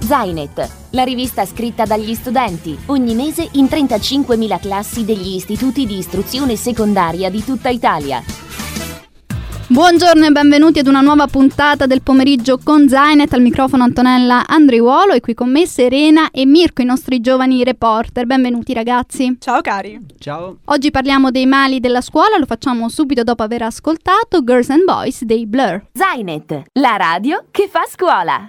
Zainet, la rivista scritta dagli studenti, ogni mese in 35.000 classi degli istituti di istruzione secondaria di tutta Italia. Buongiorno e benvenuti ad una nuova puntata del pomeriggio con Zainet. Al microfono Antonella Andriuolo e qui con me Serena e Mirko, i nostri giovani reporter. Benvenuti ragazzi. Ciao cari. Ciao. Oggi parliamo dei mali della scuola, lo facciamo subito dopo aver ascoltato Girls and Boys dei Blur. Zainet, la radio che fa scuola.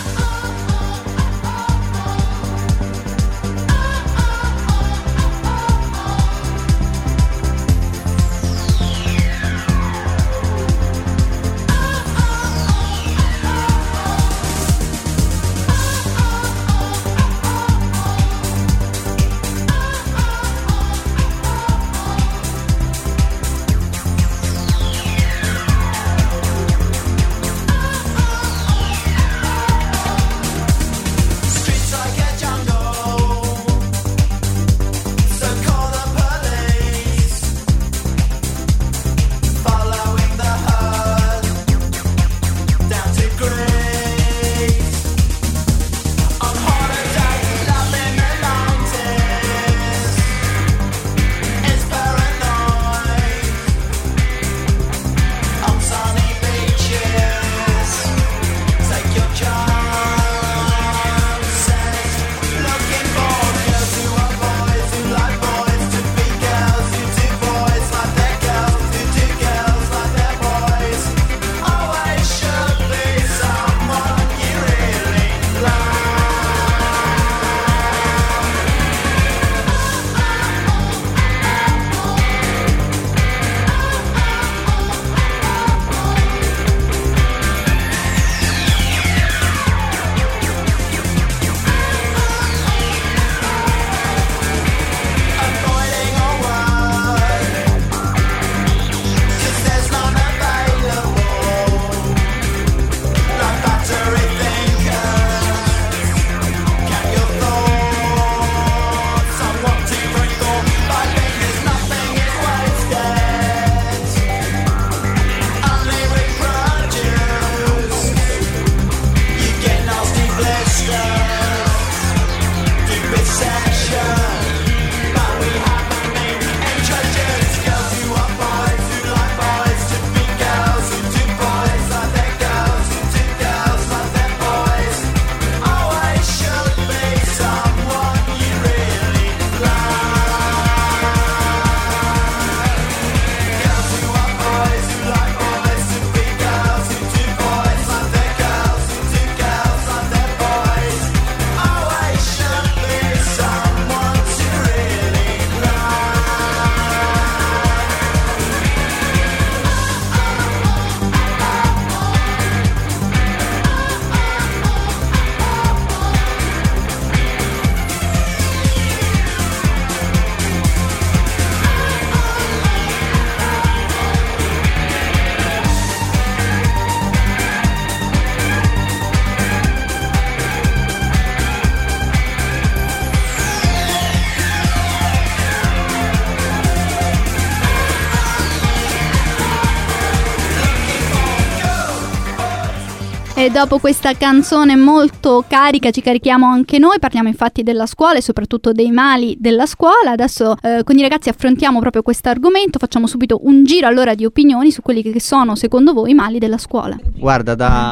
E dopo questa canzone molto carica ci carichiamo anche noi, parliamo infatti della scuola e soprattutto dei mali della scuola. Adesso con i ragazzi affrontiamo proprio questo argomento, facciamo subito un giro allora di opinioni su quelli che sono secondo voi i mali della scuola. Guarda, da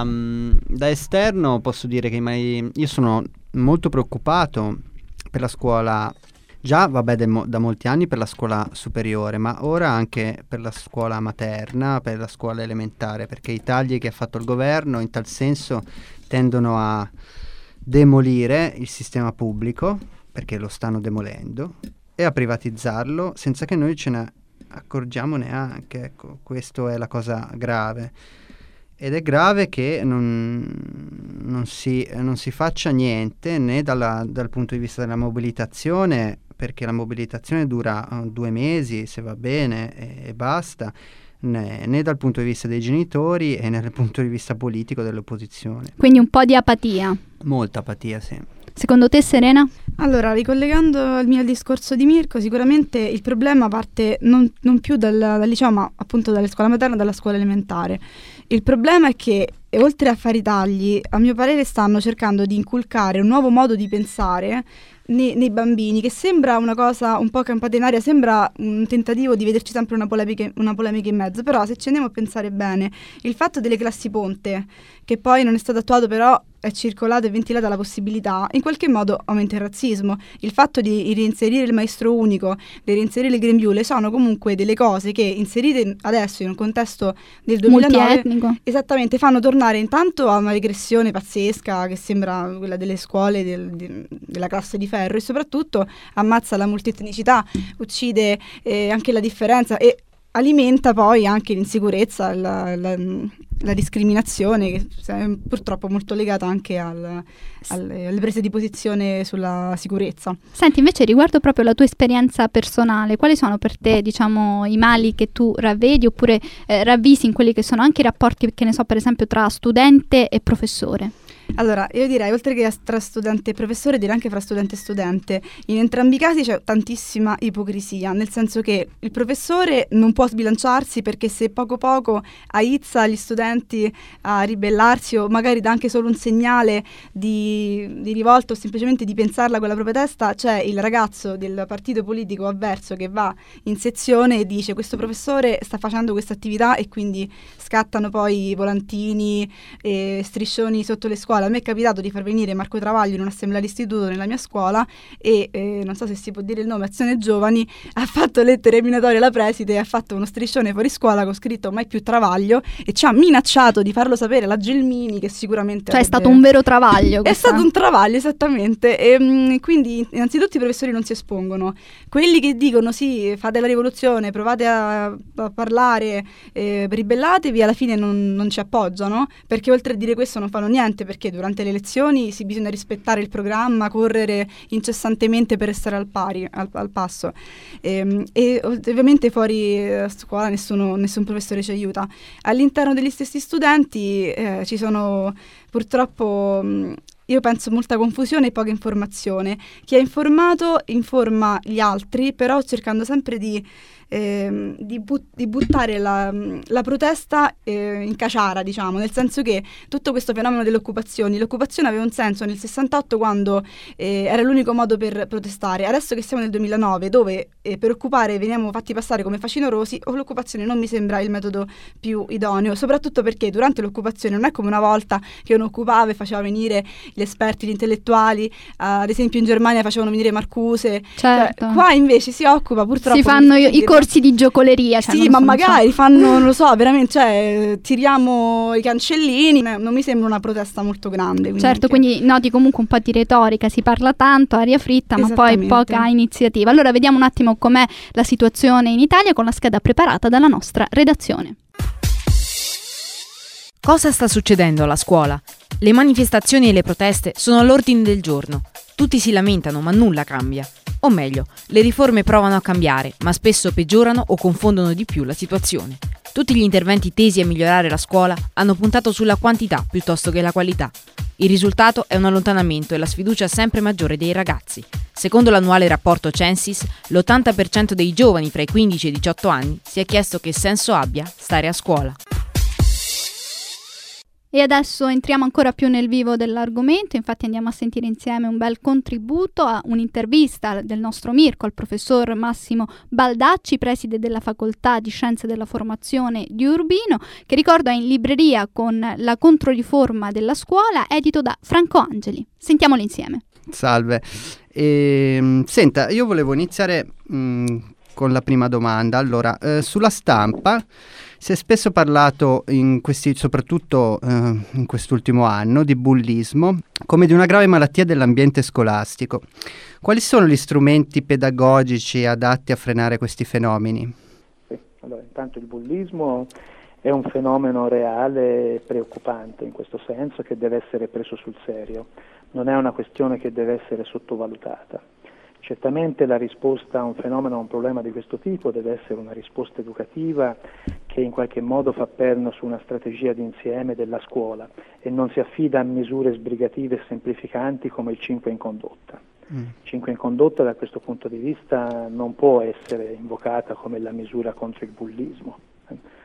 esterno posso dire che io sono molto preoccupato per la scuola, già da molti anni per la scuola superiore, ma ora anche per la scuola materna, per la scuola elementare, perché i tagli che ha fatto il governo in tal senso tendono a demolire il sistema pubblico, perché lo stanno demolendo, e a privatizzarlo senza che noi ce ne accorgiamo neanche. Ecco, questa è la cosa grave. Ed è grave che non si faccia niente né dal punto di vista della mobilitazione, perché la mobilitazione dura 2 mesi se va bene e basta, né dal punto di vista dei genitori e né dal punto di vista politico dell'opposizione. Quindi un po' di apatia. Molta apatia, sì. Secondo te, Serena? Allora, ricollegando al discorso di Mirko, sicuramente il problema parte non più dal liceo, ma appunto dalle scuole materne e dalla scuola elementare. Il problema è che, oltre a fare i tagli, a mio parere stanno cercando di inculcare un nuovo modo di pensare nei bambini, che sembra una cosa un po' campata in aria, sembra un tentativo di vederci sempre una polemica in mezzo, però se ci andiamo a pensare bene, il fatto delle classi ponte, che poi non è stato attuato, però è circolata e ventilata la possibilità, in qualche modo aumenta il razzismo. Il fatto di reinserire il maestro unico, di reinserire il grembiule, sono comunque delle cose che, inserite adesso in un contesto del 2009, multietnico, esattamente, fanno tornare intanto a una regressione pazzesca che sembra quella delle scuole della classe di ferro, e soprattutto ammazza la multietnicità, uccide anche la differenza e alimenta poi anche l'insicurezza, la discriminazione, che è purtroppo molto legata anche alle prese di posizione sulla sicurezza. Senti, invece riguardo proprio la tua esperienza personale, quali sono per te, diciamo, i mali che tu ravvedi oppure ravvisi in quelli che sono anche i rapporti, che ne so, per esempio tra studente e professore? Allora, io direi, oltre che tra studente e professore, direi anche fra studente e studente. In entrambi i casi c'è tantissima ipocrisia, nel senso che il professore non può sbilanciarsi, perché se poco poco aizza gli studenti a ribellarsi, o magari dà anche solo un segnale di rivolta, o semplicemente di pensarla con la propria testa, c'è il ragazzo del partito politico avverso che va in sezione e dice: questo professore sta facendo questa attività, e quindi scattano poi volantini e striscioni sotto le scuole. A me è capitato di far venire Marco Travaglio in un'assemblea d'istituto nella mia scuola e non so se si può dire il nome, Azione Giovani, ha fatto lettere minatorie alla preside e ha fatto uno striscione fuori scuola con scritto "mai più Travaglio", e ci ha minacciato di farlo sapere alla Gelmini, che sicuramente Cioè è stato un vero travaglio. È stato un travaglio, esattamente. E quindi innanzitutto i professori non si espongono. Quelli che dicono sì, fate la rivoluzione, provate a parlare, ribellatevi, alla fine non ci appoggiano, perché oltre a dire questo non fanno niente, perché durante le elezioni bisogna rispettare il programma, correre incessantemente per restare al pari, al passo. E ovviamente fuori scuola nessun professore ci aiuta. All'interno degli stessi studenti ci sono purtroppo, io penso, molta confusione e poca informazione. Chi è informato informa gli altri, però cercando sempre di buttare la protesta in caciara, diciamo, nel senso che tutto questo fenomeno l'occupazione aveva un senso nel 68, quando era l'unico modo per protestare. Adesso che siamo nel 2009, dove per occupare veniamo fatti passare come facinorosi, l'occupazione non mi sembra il metodo più idoneo, soprattutto perché durante l'occupazione non è come una volta che uno occupava e faceva venire gli esperti, gli intellettuali, ad esempio in Germania facevano venire Marcuse. Certo. Cioè, qua invece si occupa, purtroppo, si fanno i corsi di giocoleria, cioè sì, ma magari fanno, non lo so, veramente, cioè tiriamo i cancellini, non mi sembra una protesta molto grande. Certo, quindi noti comunque un po' di retorica, si parla tanto, aria fritta, ma poi poca iniziativa. Allora vediamo un attimo com'è la situazione in Italia con la scheda preparata dalla nostra redazione. Cosa sta succedendo alla scuola? Le manifestazioni e le proteste sono all'ordine del giorno. Tutti si lamentano, ma nulla cambia. O meglio, le riforme provano a cambiare, ma spesso peggiorano o confondono di più la situazione. Tutti gli interventi tesi a migliorare la scuola hanno puntato sulla quantità piuttosto che la qualità. Il risultato è un allontanamento e la sfiducia sempre maggiore dei ragazzi. Secondo l'annuale rapporto Censis, l'80% dei giovani fra i 15 e i 18 anni si è chiesto che senso abbia stare a scuola. E adesso entriamo ancora più nel vivo dell'argomento, infatti andiamo a sentire insieme un bel contributo a un'intervista del nostro Mirko al professor Massimo Baldacci, preside della Facoltà di Scienze della Formazione di Urbino, che ricordo è in libreria con La Controriforma della scuola, edito da Franco Angeli. Sentiamolo insieme. Salve. Senta, io volevo iniziare con la prima domanda. Allora, sulla stampa si è spesso parlato soprattutto in quest'ultimo anno, di bullismo come di una grave malattia dell'ambiente scolastico. Quali sono gli strumenti pedagogici adatti a frenare questi fenomeni? Allora, intanto il bullismo è un fenomeno reale e preoccupante in questo senso, che deve essere preso sul serio. Non è una questione che deve essere sottovalutata. Certamente la risposta a un fenomeno, a un problema di questo tipo deve essere una risposta educativa che in qualche modo fa perno su una strategia d'insieme della scuola e non si affida a misure sbrigative e semplificanti come il 5 in condotta. 5 in condotta da questo punto di vista non può essere invocata come la misura contro il bullismo.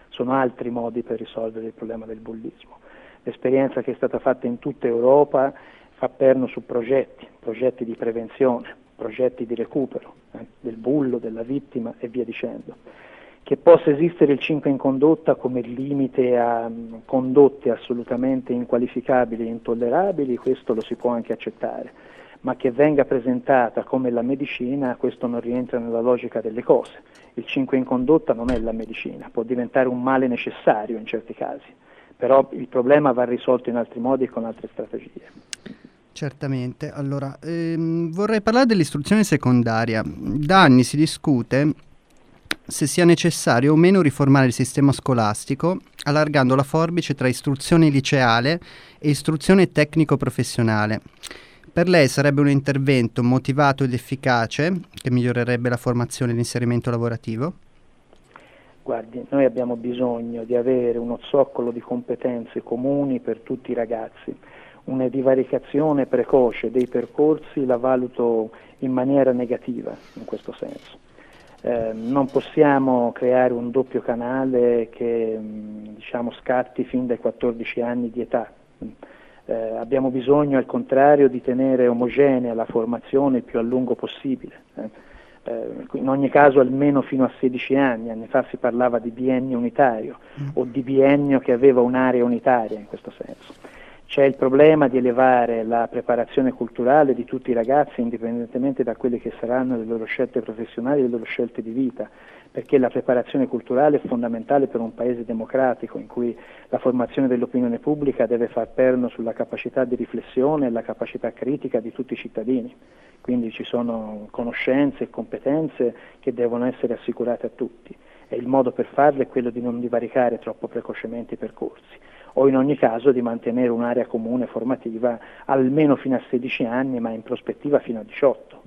sono altri modi per risolvere il problema del bullismo. L'esperienza che è stata fatta in tutta Europa fa perno su progetti di prevenzione, progetti di recupero del bullo, della vittima e via dicendo. Che possa esistere il 5 in condotta come limite a condotte assolutamente inqualificabili e intollerabili, questo lo si può anche accettare, ma che venga presentata come la medicina, questo non rientra nella logica delle cose. Il 5 in condotta non è la medicina, può diventare un male necessario in certi casi, però il problema va risolto in altri modi e con altre strategie. Certamente. Allora, vorrei parlare dell'istruzione secondaria. Da anni si discute se sia necessario o meno riformare il sistema scolastico, allargando la forbice tra istruzione liceale e istruzione tecnico-professionale. Per lei sarebbe un intervento motivato ed efficace che migliorerebbe la formazione e l'inserimento lavorativo? Guardi, noi abbiamo bisogno di avere uno zoccolo di competenze comuni per tutti i ragazzi. Una divaricazione precoce dei percorsi la valuto in maniera negativa in questo senso. Non possiamo creare un doppio canale che scatti fin dai 14 anni di età. Abbiamo bisogno al contrario di tenere omogenea la formazione il più a lungo possibile. In ogni caso almeno fino a 16 anni fa si parlava di biennio unitario o di biennio che aveva un'area unitaria in questo senso. C'è il problema di elevare la preparazione culturale di tutti i ragazzi indipendentemente da quelle che saranno le loro scelte professionali e le loro scelte di vita, perché la preparazione culturale è fondamentale per un paese democratico in cui la formazione dell'opinione pubblica deve far perno sulla capacità di riflessione e la capacità critica di tutti i cittadini. Quindi ci sono conoscenze e competenze che devono essere assicurate a tutti e il modo per farlo è quello di non divaricare troppo precocemente i percorsi o in ogni caso di mantenere un'area comune formativa almeno fino a 16 anni ma in prospettiva fino a 18.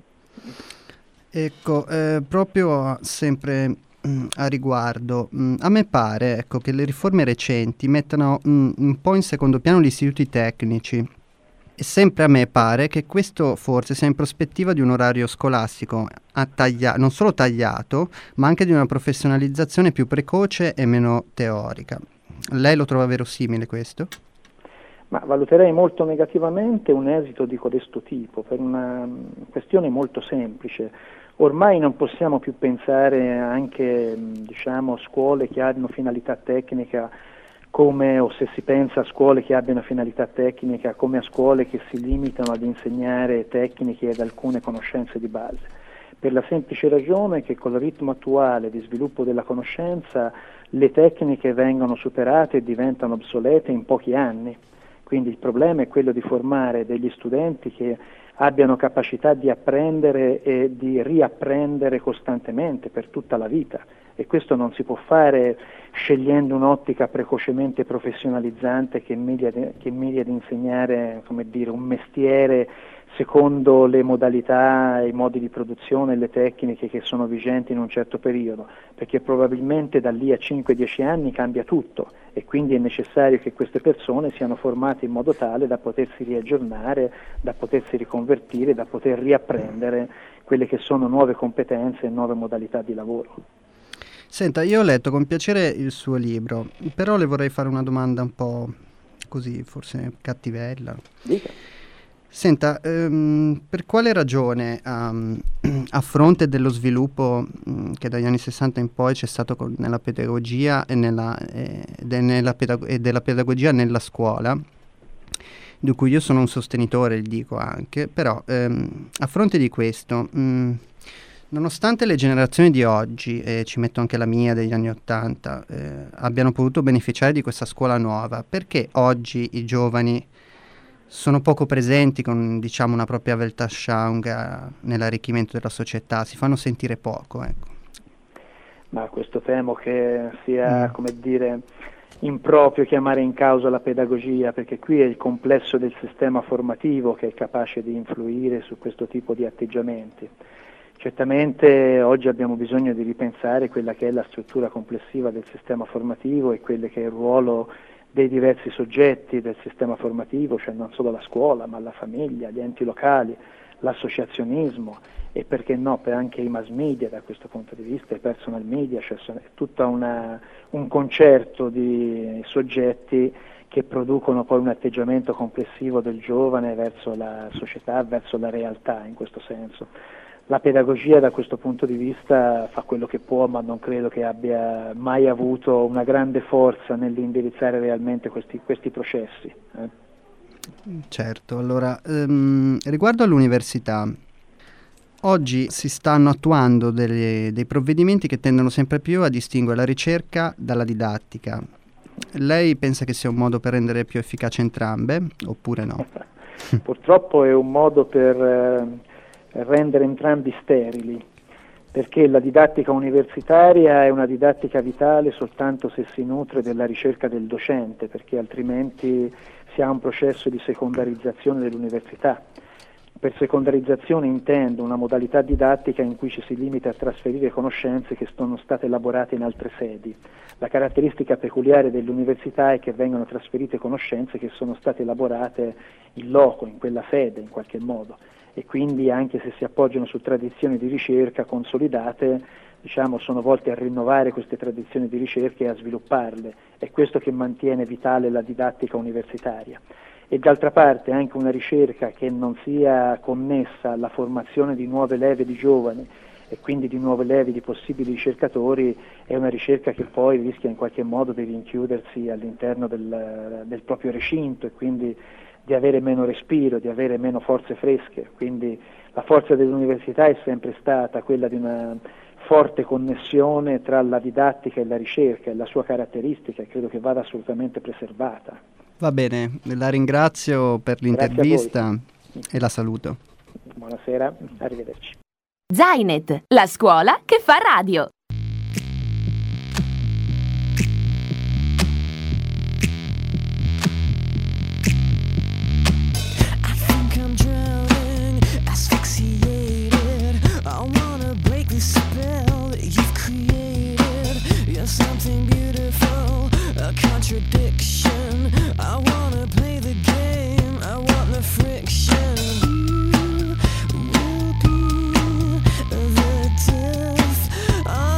Ecco, proprio sempre a riguardo, a me pare che le riforme recenti mettano un po' in secondo piano gli istituti tecnici e sempre a me pare che questo forse sia in prospettiva di un orario scolastico non solo tagliato ma anche di una professionalizzazione più precoce e meno teorica. Lei lo trova verosimile questo? Ma valuterei molto negativamente un esito di codesto tipo per una questione molto semplice. Ormai non possiamo più pensare anche scuole che hanno finalità tecnica come, o se si pensa a scuole che abbiano finalità tecnica come a scuole che si limitano ad insegnare tecniche ed alcune conoscenze di base. Per la semplice ragione che con il ritmo attuale di sviluppo della conoscenza le tecniche vengono superate e diventano obsolete in pochi anni. Quindi il problema è quello di formare degli studenti che abbiano capacità di apprendere e di riapprendere costantemente per tutta la vita e questo non si può fare scegliendo un'ottica precocemente professionalizzante che mira ad insegnare un mestiere secondo le modalità, i modi di produzione e le tecniche che sono vigenti in un certo periodo, perché probabilmente da lì a 5-10 anni cambia tutto e quindi è necessario che queste persone siano formate in modo tale da potersi riaggiornare, da potersi riconvertire, da poter riapprendere quelle che sono nuove competenze e nuove modalità di lavoro. Senta, io ho letto con piacere il suo libro, però le vorrei fare una domanda un po' così, forse cattivella. Dica. Senta, per quale ragione a fronte dello sviluppo che dagli anni 60 in poi c'è stato nella pedagogia e della pedagogia nella scuola, di cui io sono un sostenitore, dico anche, però a fronte di questo, nonostante le generazioni di oggi, e ci metto anche la mia degli anni 80, abbiano potuto beneficiare di questa scuola nuova, perché oggi i giovani sono poco presenti con una propria Weltanschauung nell'arricchimento della società, si fanno sentire poco, ecco. Ma questo temo che sia, improprio chiamare in causa la pedagogia, perché qui è il complesso del sistema formativo che è capace di influire su questo tipo di atteggiamenti. Certamente oggi abbiamo bisogno di ripensare quella che è la struttura complessiva del sistema formativo e quello che è il ruolo dei diversi soggetti del sistema formativo, cioè non solo la scuola, ma la famiglia, gli enti locali, l'associazionismo e perché no, per anche i mass media da questo punto di vista, i personal media, cioè è tutto un concerto di soggetti che producono poi un atteggiamento complessivo del giovane verso la società, verso la realtà in questo senso. La pedagogia da questo punto di vista fa quello che può, ma non credo che abbia mai avuto una grande forza nell'indirizzare realmente questi processi. Certo, allora, riguardo all'università, oggi si stanno attuando dei provvedimenti che tendono sempre più a distinguere la ricerca dalla didattica. Lei pensa che sia un modo per rendere più efficace entrambe, oppure no? Purtroppo è un modo per rendere entrambi sterili, perché la didattica universitaria è una didattica vitale soltanto se si nutre della ricerca del docente, perché altrimenti si ha un processo di secondarizzazione dell'università. Per secondarizzazione intendo una modalità didattica in cui ci si limita a trasferire conoscenze che sono state elaborate in altre sedi. La caratteristica peculiare dell'università è che vengono trasferite conoscenze che sono state elaborate in loco, in quella sede, in qualche modo. E quindi anche se si appoggiano su tradizioni di ricerca consolidate, sono volte a rinnovare queste tradizioni di ricerca e a svilupparle. È questo che mantiene vitale la didattica universitaria. E d'altra parte anche una ricerca che non sia connessa alla formazione di nuove leve di giovani e quindi di nuove leve di possibili ricercatori è una ricerca che poi rischia in qualche modo di rinchiudersi all'interno del proprio recinto e quindi di avere meno respiro, di avere meno forze fresche. Quindi la forza dell'università è sempre stata quella di una forte connessione tra la didattica e la ricerca e la sua caratteristica, e credo che vada assolutamente preservata. Va bene, la ringrazio per l'intervista e la saluto. Buonasera, arrivederci. Zainet, la scuola che fa radio. Something beautiful, a contradiction. I wanna play the game, I want the friction. You will be the death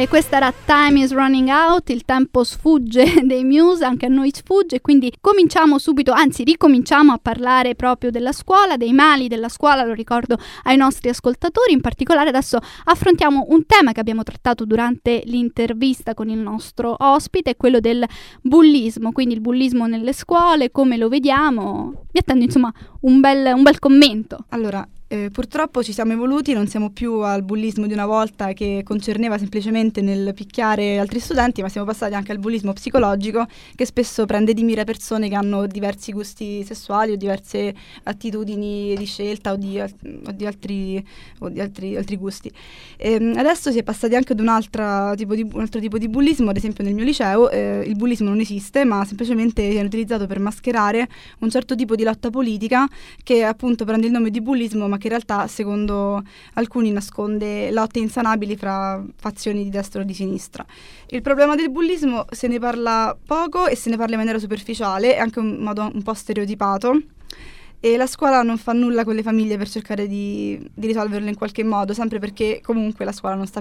E questa era Time is Running Out, il tempo sfugge dei Muse, anche a noi sfugge, quindi cominciamo subito, anzi ricominciamo a parlare proprio della scuola, dei mali della scuola, lo ricordo ai nostri ascoltatori. In particolare adesso affrontiamo un tema che abbiamo trattato durante l'intervista con il nostro ospite, quello del bullismo, quindi il bullismo nelle scuole, come lo vediamo. Vi attendo insomma un bel commento. Allora, purtroppo ci siamo evoluti, non siamo più al bullismo di una volta che concerneva semplicemente nel picchiare altri studenti, ma siamo passati anche al bullismo psicologico, che spesso prende di mira persone che hanno diversi gusti sessuali o diverse attitudini di scelta o di altri gusti. Adesso si è passati anche ad un altro tipo di bullismo. Ad esempio nel mio liceo il bullismo non esiste, ma semplicemente viene utilizzato per mascherare un certo tipo di lotta politica che appunto prende il nome di bullismo, ma che in realtà secondo alcuni nasconde lotte insanabili fra fazioni di destra o di sinistra. Il problema del bullismo se ne parla poco e se ne parla in maniera superficiale, anche in modo un po' stereotipato, e la scuola non fa nulla con le famiglie per cercare di risolverlo in qualche modo, sempre perché comunque la scuola non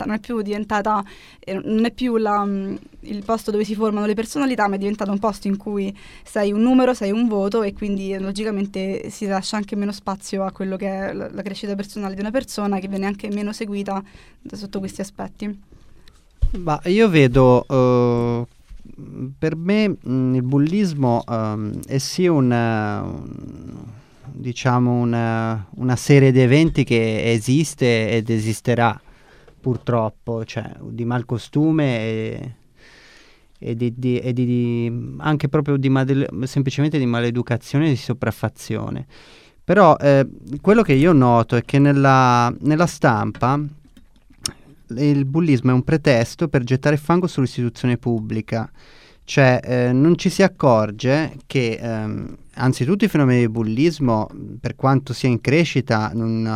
è più il posto dove si formano le personalità, ma è diventato un posto in cui sei un numero, sei un voto, e quindi logicamente si lascia anche meno spazio a quello che è la crescita personale di una persona, che viene anche meno seguita sotto questi aspetti. Ma io vedo per me il bullismo è sì una serie di eventi che esiste ed esisterà purtroppo, cioè di malcostume e anche proprio semplicemente di maleducazione e di sopraffazione. Però quello che io noto è che nella stampa il bullismo è un pretesto per gettare fango sull'istituzione pubblica, cioè non ci si accorge che anzitutto i fenomeni di bullismo, per quanto sia in crescita,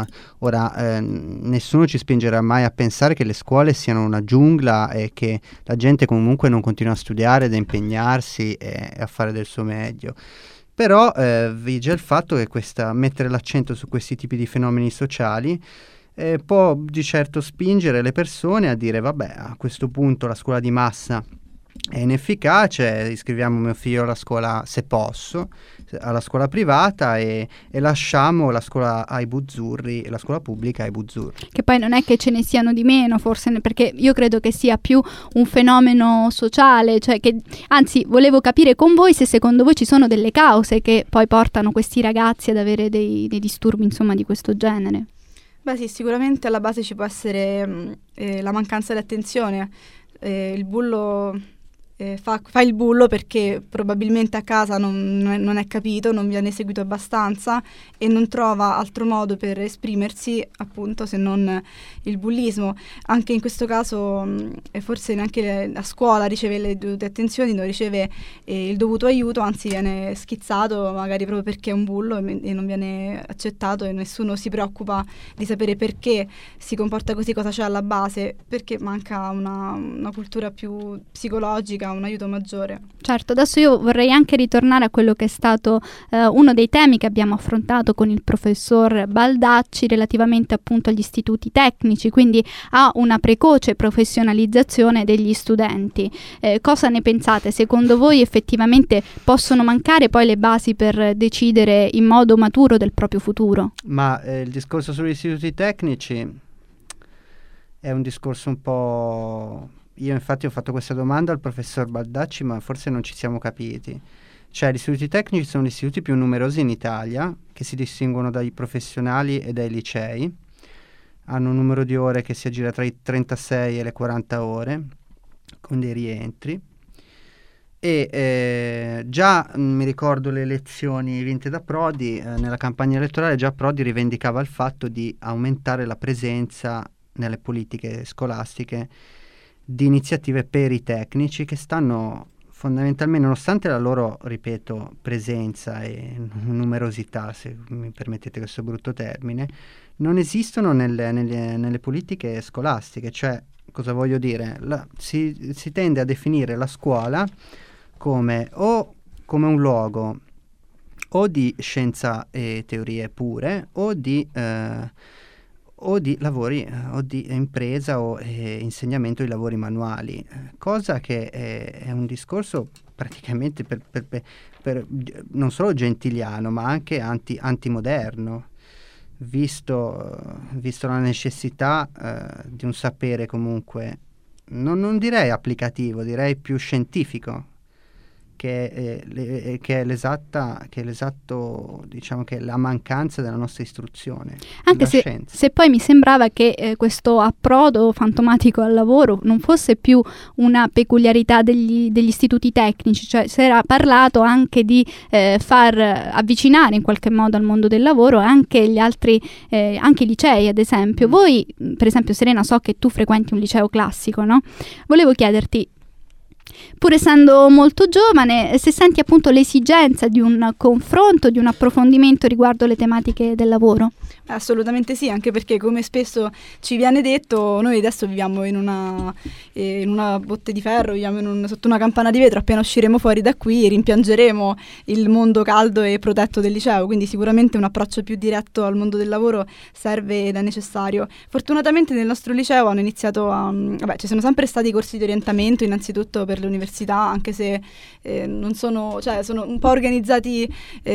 nessuno ci spingerà mai a pensare che le scuole siano una giungla e che la gente comunque non continua a studiare, ad impegnarsi e a fare del suo meglio. Però vige il fatto che mettere l'accento su questi tipi di fenomeni sociali può di certo spingere le persone a dire vabbè, a questo punto la scuola di massa è inefficace, iscriviamo mio figlio alla scuola, se posso, alla scuola privata e lasciamo la scuola ai buzzurri, la scuola pubblica ai buzzurri. Che poi non è che ce ne siano di meno, forse, perché io credo che sia più un fenomeno sociale, cioè che, anzi, volevo capire con voi se secondo voi ci sono delle cause che poi portano questi ragazzi ad avere dei disturbi, insomma, di questo genere. Beh sì, sicuramente alla base ci può essere la mancanza di attenzione. Il bullo fa il bullo perché probabilmente a casa non è capito, non viene seguito abbastanza e non trova altro modo per esprimersi, appunto, se non il bullismo. Anche in questo caso forse neanche la scuola riceve le dovute attenzioni, non riceve il dovuto aiuto, anzi viene schizzato magari proprio perché è un bullo e non viene accettato, e nessuno si preoccupa di sapere perché si comporta così, cosa c'è alla base, perché manca una cultura più psicologica, un aiuto maggiore. Certo, adesso io vorrei anche ritornare a quello che è stato uno dei temi che abbiamo affrontato con il professor Baldacci relativamente appunto agli istituti tecnici, quindi a una precoce professionalizzazione degli studenti. Cosa ne pensate? Secondo voi effettivamente possono mancare poi le basi per decidere in modo maturo del proprio futuro? Ma il discorso sugli istituti tecnici è un discorso un po'... Io infatti ho fatto questa domanda al professor Baldacci, ma forse non ci siamo capiti. Cioè, gli istituti tecnici sono gli istituti più numerosi in Italia, che si distinguono dai professionali e dai licei. Hanno un numero di ore che si aggira tra i 36 e le 40 ore, con dei rientri. E già mi ricordo le elezioni vinte da Prodi, nella campagna elettorale già Prodi rivendicava il fatto di aumentare la presenza nelle politiche scolastiche di iniziative per i tecnici, che stanno fondamentalmente, nonostante la loro, ripeto, presenza e numerosità, se mi permettete questo brutto termine, non esistono nelle politiche scolastiche. Cioè, cosa voglio dire? Si tende a definire la scuola come un luogo o di scienza e teorie pure o o di lavori o di impresa o insegnamento di lavori manuali, cosa che è un discorso praticamente per non solo gentiliano ma anche antimoderno, visto la necessità di un sapere comunque non direi applicativo, direi più scientifico, che è l'esatto, diciamo, che è la mancanza della nostra istruzione. Anche se poi mi sembrava che questo approdo fantomatico al lavoro non fosse più una peculiarità degli istituti tecnici, cioè si era parlato anche di far avvicinare in qualche modo al mondo del lavoro anche gli altri, anche i licei ad esempio. Voi, per esempio Serena, so che tu frequenti un liceo classico, no? Volevo chiederti, pur essendo molto giovane, se senti appunto l'esigenza di un confronto, di un approfondimento riguardo le tematiche del lavoro? Assolutamente sì, anche perché come spesso ci viene detto, noi adesso viviamo in una botte di ferro, viviamo sotto una campana di vetro, appena usciremo fuori da qui rimpiangeremo il mondo caldo e protetto del liceo, quindi sicuramente un approccio più diretto al mondo del lavoro serve ed è necessario. Fortunatamente nel nostro liceo hanno iniziato ci sono sempre stati corsi di orientamento innanzitutto per le università, anche se sono un po' organizzati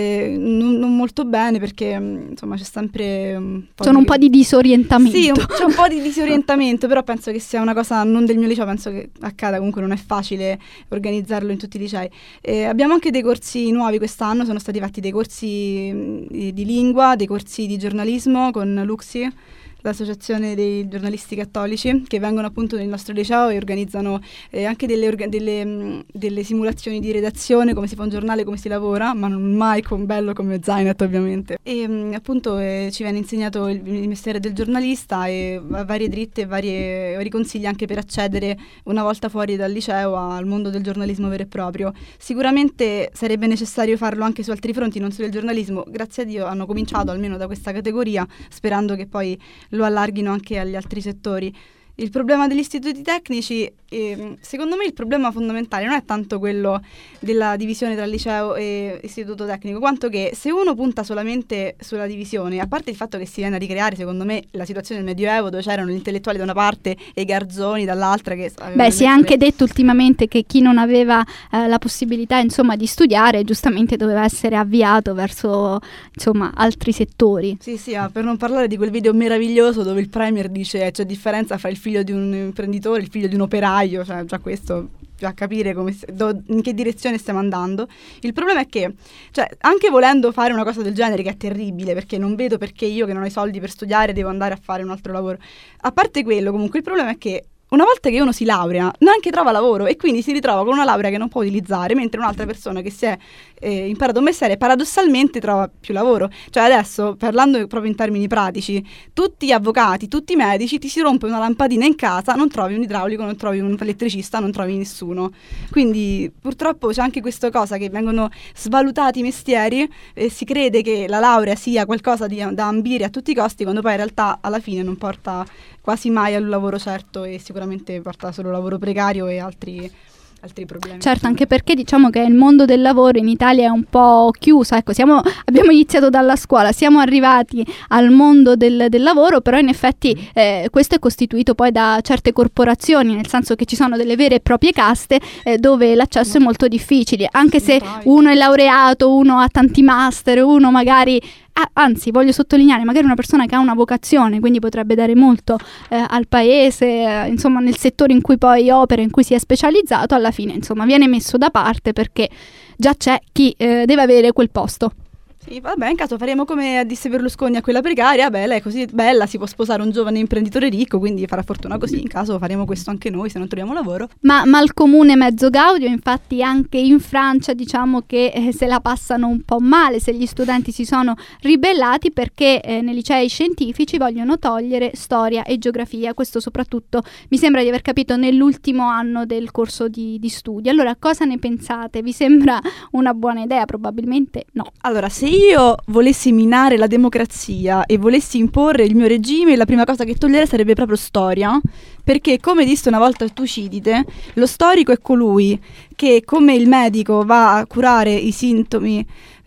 non molto bene, perché insomma c'è sempre un po' di disorientamento. Sì, c'è un po' di disorientamento, però penso che sia una cosa non del mio liceo, penso che accada, comunque non è facile organizzarlo in tutti i licei. Abbiamo anche dei corsi nuovi quest'anno, sono stati fatti dei corsi di lingua, dei corsi di giornalismo con l'UXI, l'associazione dei giornalisti cattolici, che vengono appunto nel nostro liceo e organizzano anche delle simulazioni di redazione, come si fa un giornale, come si lavora, ma non mai bello come Zainet ovviamente. E appunto ci viene insegnato il mestiere del giornalista e varie dritte, vari consigli anche per accedere una volta fuori dal liceo al mondo del giornalismo vero e proprio. Sicuramente sarebbe necessario farlo anche su altri fronti, non solo il giornalismo. Grazie a Dio hanno cominciato almeno da questa categoria, sperando che poi lo allarghino anche agli altri settori. Il problema degli istituti tecnici, secondo me il problema fondamentale non è tanto quello della divisione tra liceo e istituto tecnico, quanto che se uno punta solamente sulla divisione, a parte il fatto che si viene a ricreare secondo me la situazione del Medioevo, dove c'erano gli intellettuali da una parte e i garzoni dall'altra, che si è anche detto ultimamente che chi non aveva la possibilità insomma di studiare giustamente doveva essere avviato verso insomma altri settori. Sì, per non parlare di quel video meraviglioso dove il premier dice c'è differenza fra il figlio di un imprenditore e il figlio di un operaio, cioè già questo a capire in che direzione stiamo andando. Il problema è che, anche volendo fare una cosa del genere, che è terribile, perché non vedo perché io che non ho i soldi per studiare devo andare a fare un altro lavoro. A parte quello, comunque il problema è che una volta che uno si laurea, neanche trova lavoro e quindi si ritrova con una laurea che non può utilizzare, mentre un'altra persona che si è imparato un mestiere paradossalmente trova più lavoro. Cioè adesso, parlando proprio in termini pratici, tutti gli avvocati, tutti i medici, ti si rompe una lampadina in casa, non trovi un idraulico, non trovi un elettricista, non trovi nessuno. Quindi purtroppo c'è anche questa cosa che vengono svalutati i mestieri e si crede che la laurea sia qualcosa da ambire a tutti i costi, quando poi in realtà alla fine non porta quasi mai a un lavoro certo e sicuramente porta solo lavoro precario e altri problemi. Certo, anche perché diciamo che il mondo del lavoro in Italia è un po' chiuso, ecco, abbiamo iniziato dalla scuola, siamo arrivati al mondo del lavoro, però in effetti questo è costituito poi da certe corporazioni, nel senso che ci sono delle vere e proprie caste dove l'accesso è molto difficile, anche se uno è laureato, uno ha tanti master, uno magari anzi, voglio sottolineare, magari una persona che ha una vocazione, quindi potrebbe dare molto al paese, insomma nel settore in cui poi opera, in cui si è specializzato, alla fine insomma viene messo da parte perché già c'è chi deve avere quel posto. Sì, vabbè, in caso faremo come disse Berlusconi a quella precaria, lei è così bella, si può sposare un giovane imprenditore ricco, quindi farà fortuna così, in caso faremo questo anche noi se non troviamo lavoro. Ma il comune mezzo gaudio, infatti anche in Francia diciamo che se la passano un po' male, se gli studenti si sono ribellati perché nei licei scientifici vogliono togliere storia e geografia, questo soprattutto mi sembra di aver capito nell'ultimo anno del corso di studi. Allora cosa ne pensate? Vi sembra una buona idea? Probabilmente no. Allora, se io volessi minare la democrazia e volessi imporre il mio regime, la prima cosa che toglierei sarebbe proprio storia, perché come disse una volta Tucidide, lo storico è colui che come il medico va a curare i sintomi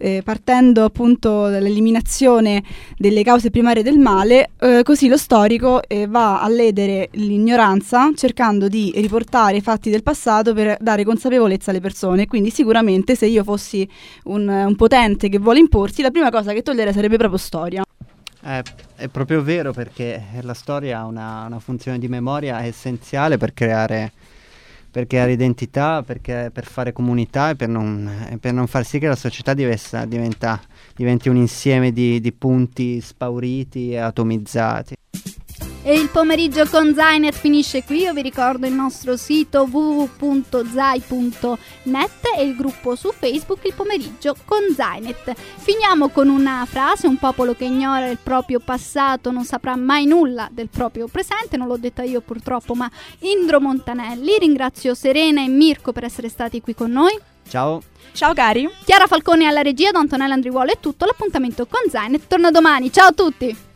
partendo appunto dall'eliminazione delle cause primarie del male, così lo storico va a ledere l'ignoranza cercando di riportare i fatti del passato per dare consapevolezza alle persone. Quindi sicuramente se io fossi un potente che vuole imporsi, la prima cosa che toglierei sarebbe proprio storia. È proprio vero, perché la storia ha una funzione di memoria essenziale per creare identità, per fare comunità e per non far sì che la società diventi un insieme di punti spauriti e atomizzati. E il pomeriggio con Zainet finisce qui. Io vi ricordo il nostro sito www.zai.net e il gruppo su Facebook Il pomeriggio con Zainet. Finiamo con una frase: un popolo che ignora il proprio passato non saprà mai nulla del proprio presente. Non l'ho detta io purtroppo, ma Indro Montanelli. Ringrazio Serena e Mirko per essere stati qui con noi. Ciao. Ciao cari. Chiara Falcone alla regia, da Antonella Andriuolo è tutto. L'appuntamento con Zainet torna domani. Ciao a tutti.